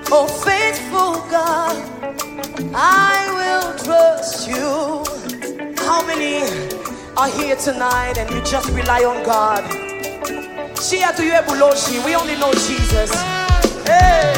Oh, faithful God, I will trust you. How many are here tonight and you just rely on God? Shia to you ebuloshi. We only know Jesus. Hey.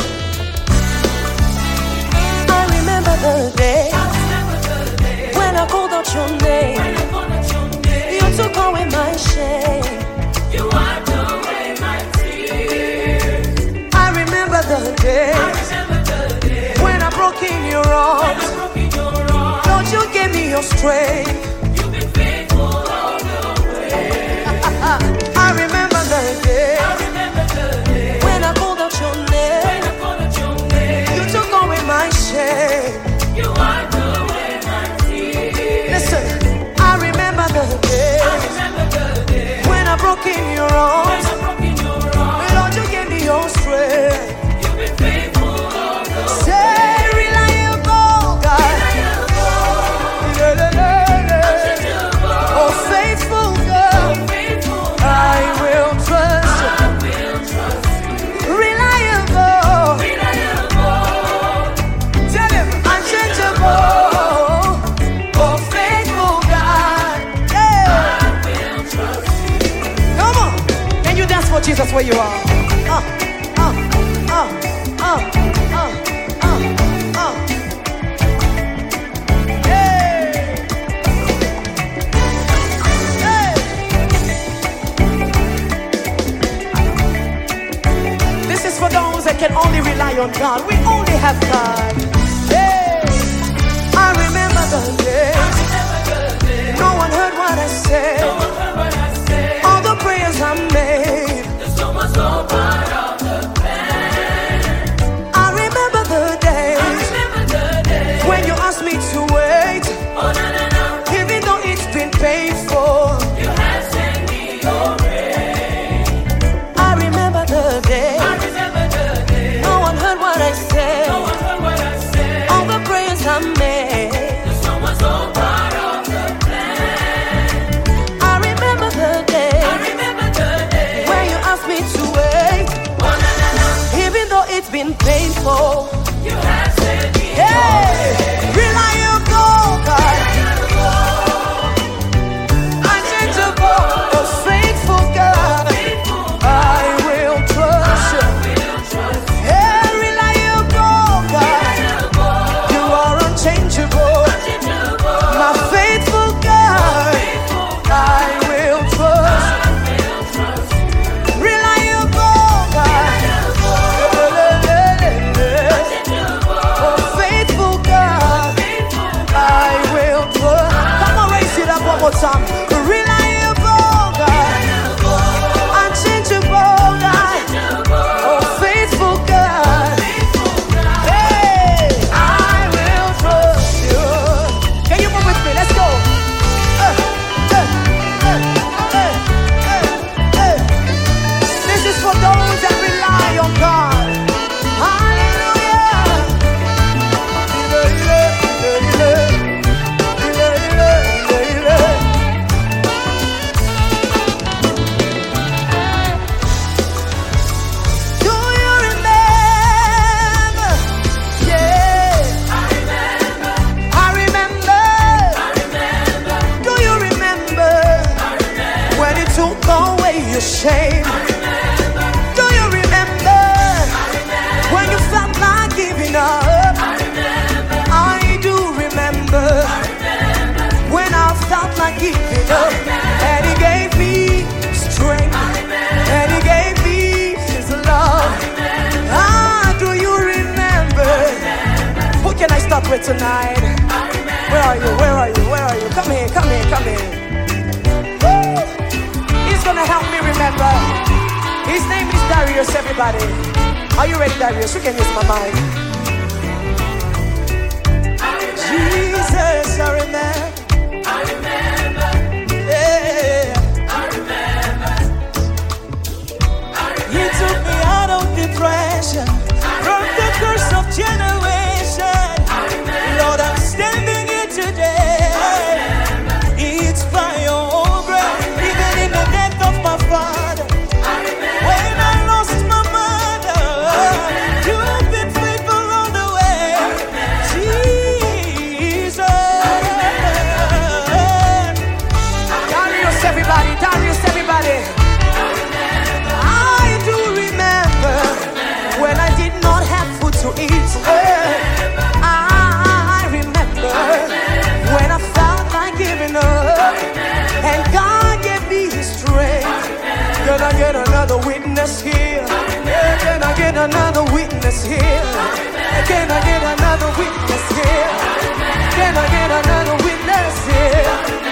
I remember the day when I called out your name. You took away my shame. You wiped away my tears. I remember the day when I broke in your arms. Lord, you gave me your strength. You've been faithful all the way. I remember the day when I called out your name. You took away my shame. You wiped away my tears. Listen, I remember the day when I broke in your arms. Lord, you gave me your strength. You've been faithful all the way. Say reliable God. Oh, faithful God. I will trust you. Reliable. Tell him unchangeable. Oh, faithful God. Yeah. Come on. Can you dance for Jesus where you are? This is for those that can only rely on God. We only have God. Hey. I remember the day. No one heard what I said. All the prayers I made. I remember the day when you asked me to wait. Even though it's been painful, you have sent me your rain. I remember the day. No one heard what I said. All the prayers I made. I remember the day when you asked me to wait. Even though it's been painful, you have said me. Hey, reliable God, unchangeable, a faithful God. I will trust you. Hey, reliable God, you are unchangeable. My faithful God, I will trust. Reliable God, oh faithful God, I will trust. Come on, raise it up one more time. Reliable God, unchangeable God, oh faithful God. Hey, I will trust you. Can you move with me? Let's go. This is for those that rely on God. Do you remember? Yeah, I remember. Do you remember when it took away your shame? Do you remember when you felt like giving up? I do remember when I felt like giving up, and He gave me strength, and He gave me His love. Ah, do you remember? Who can I start with tonight? Where are you? Where are you? Where are you? Come here, come here, come here. Woo! He's gonna help me remember. His name is Darius, everybody. Are you ready, Darius? You can use my mic. Jesus, I remember. Yeah. He took me out of depression, from the curse of generation. Lord, I'm standing here today. It's by your grace, even in the death of my father. When I lost my mother, you've been another witness here? Can I get another witness here? Can I get another witness here? Can I get another witness here?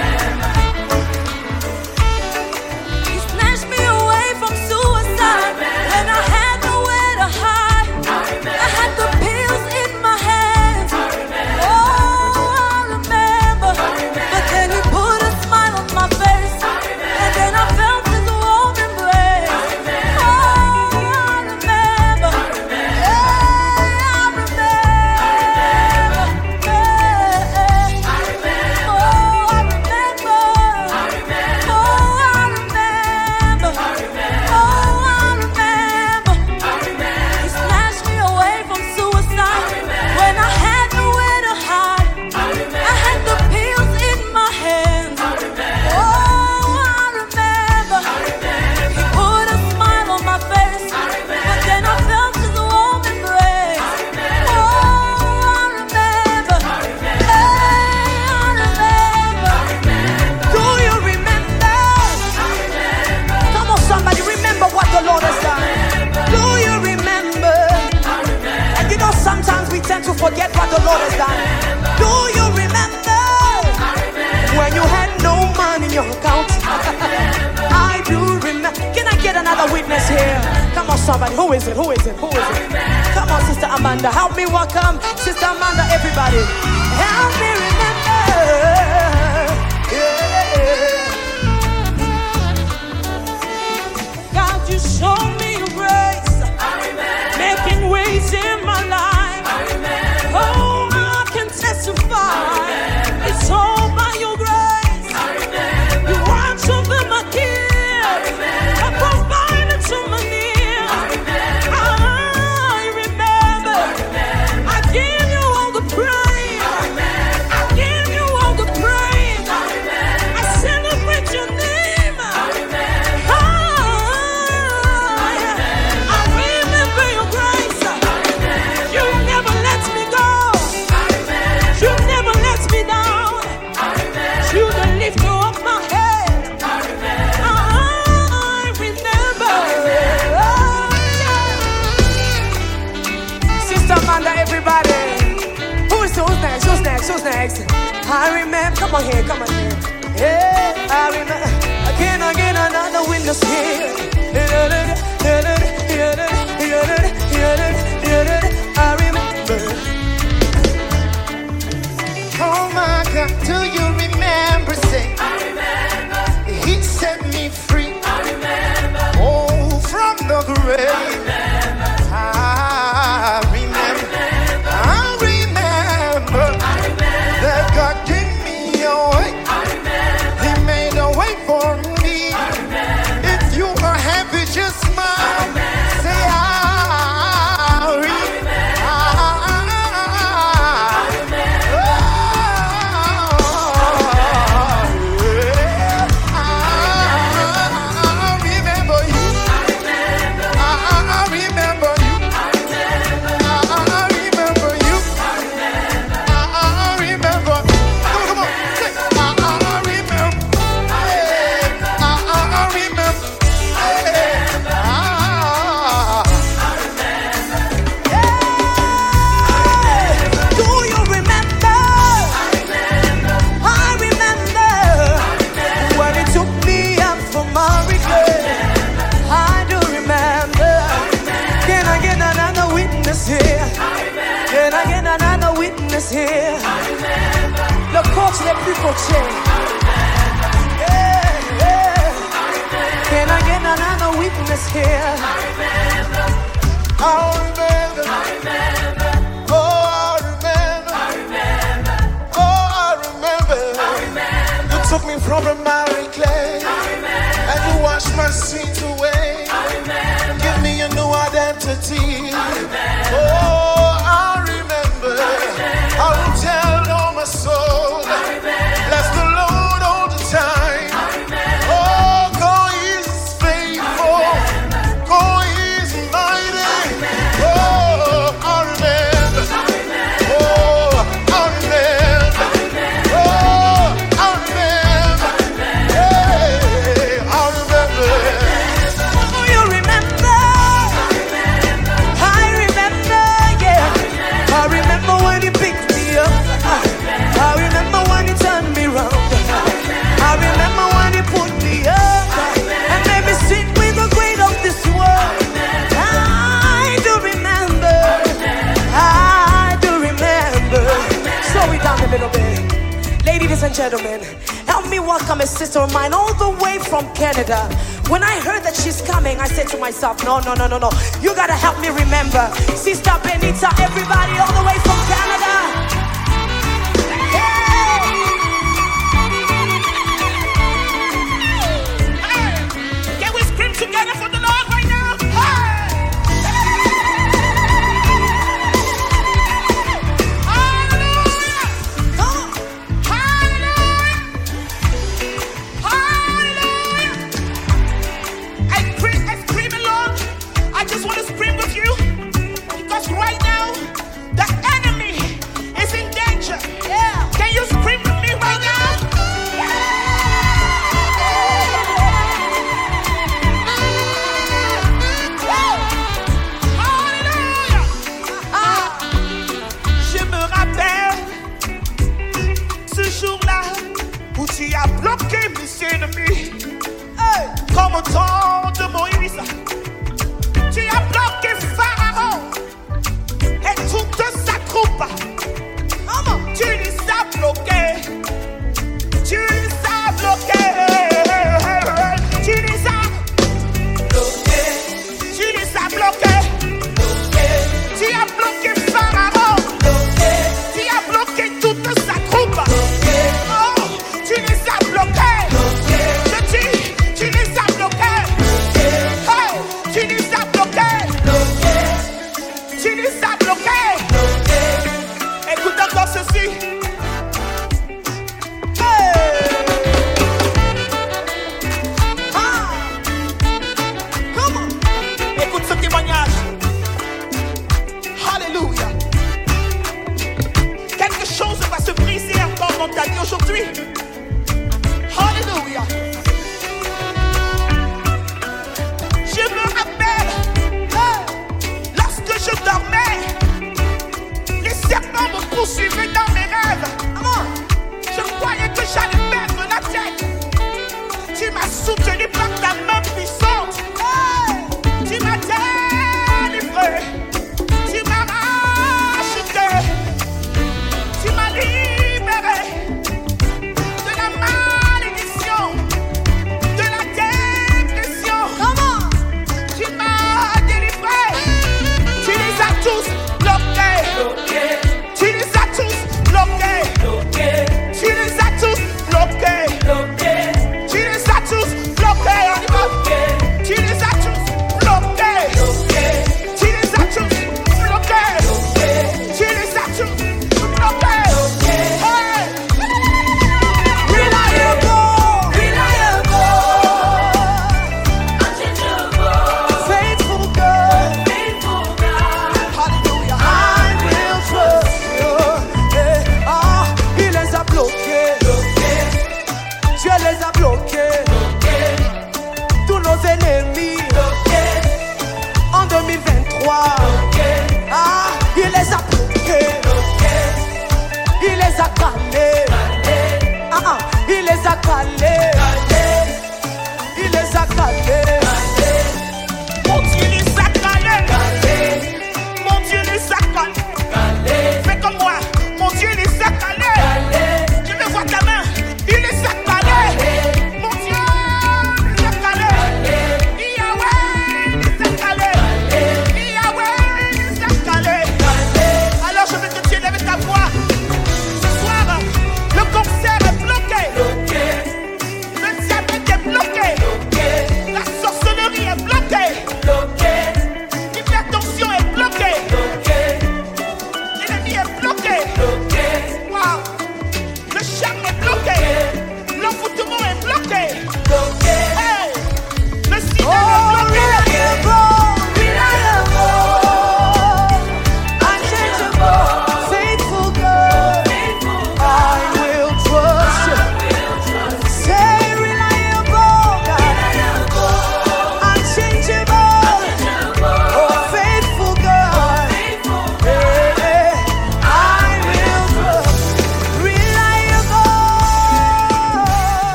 You snatched me away from suicide when I had nowhere to hide. I had the pills in my hands. Oh, I remember. But then he put a smile on my face, and then I felt his warm embrace. Oh, I remember. Yeah, I remember. To forget what the Lord has done. Do you remember when you had no money in your account? I do remember. Can I get another witness here? Come on, somebody. Who is it? Who is it? Who is it? Come on, Sister Amanda. Help me welcome Sister Amanda, everybody. Help me remember. Yeah. God, you showed me your grace, making ways in my life. Oh, I can testify. It's all by your grace. You watch over my kids. I provided to my needs. I remember. I give you all the praise. I give you all the praise. I celebrate your name. I remember your grace. You never let me go. You never let me down. You the lifter of my head. I remember. Sister Amanda, everybody. Who's next? Who's next? Who's next? I remember. Come on here. Come on here. Yeah, I remember. Again, another witness here. I remember. Oh my God, do you remember? Say, I remember. He set me free. I remember. Oh, from the grave. I remember. I remember. I remember. I remember. That God gave me a way. I remember. He made a way for me. I remember. If you are happy, just smile. Say, I remember. Here, le coach n'est plus coaché. Yeah, yeah. Can I get another witness here? I remember. Oh, I remember. Oh, I remember. You took me from a miry clay, and you washed my sins away. Give me a new identity. Oh, I remember. I will tell all my soul, bless the Lord all the time. Oh, God is faithful, God is mighty. Oh, I remember. Oh, I remember. Oh, I remember. Hey, I remember. gentlemen, help me welcome a sister of mine all the way from Canada. When I heard that she's coming, I said to myself, no. You gotta help me remember. Sister Benita, everybody all the way